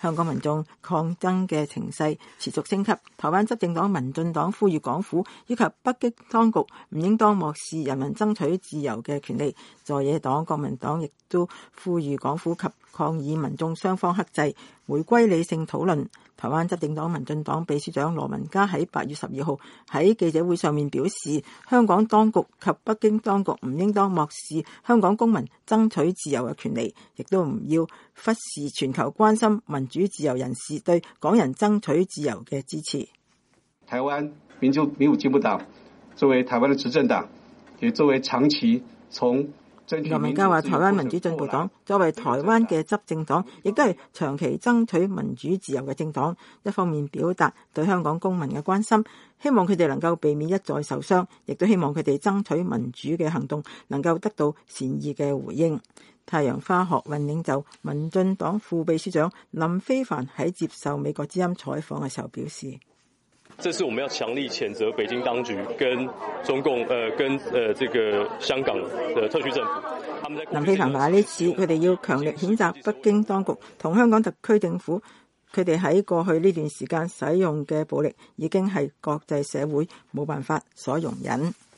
香港民眾抗爭嘅情勢持續升級，台灣執政黨民進黨呼籲港府以及北京當局唔應當漠視人民爭取自由嘅權利。在野黨國民黨亦都呼籲港府及抗議民眾雙方克制，回歸理性討論。台灣執政黨民進黨秘書長羅文嘉喺8月12號喺記者會上面表示，香港當局及北京當局唔應當漠視香港公民爭取自由嘅權利，亦都唔要忽視全球關心民主自由人士對港人爭取自由嘅支持。 台灣民主進步黨作為台灣的執政黨，也作為長期從羅文嘉話，台灣民主進步黨作為台灣嘅執政黨，亦都係長期爭取民主自由嘅政黨，一方面表達對香港公民嘅關心，希望佢哋能夠避免一再受傷，亦都希望佢哋爭取民主嘅行動能夠得到善意嘅回應。太陽花學運領袖民進黨副秘書長林飛帆喺接受美國之音採訪嘅時候表示， 這是我們要強力譴責北京當局跟中共跟這個香港的特區政府。 林飛帆話呢次佢哋要強力譴責北京當局同香港特區政府，佢哋喺過去呢段時間使用嘅暴力已經係國際社會冇辦法所容忍。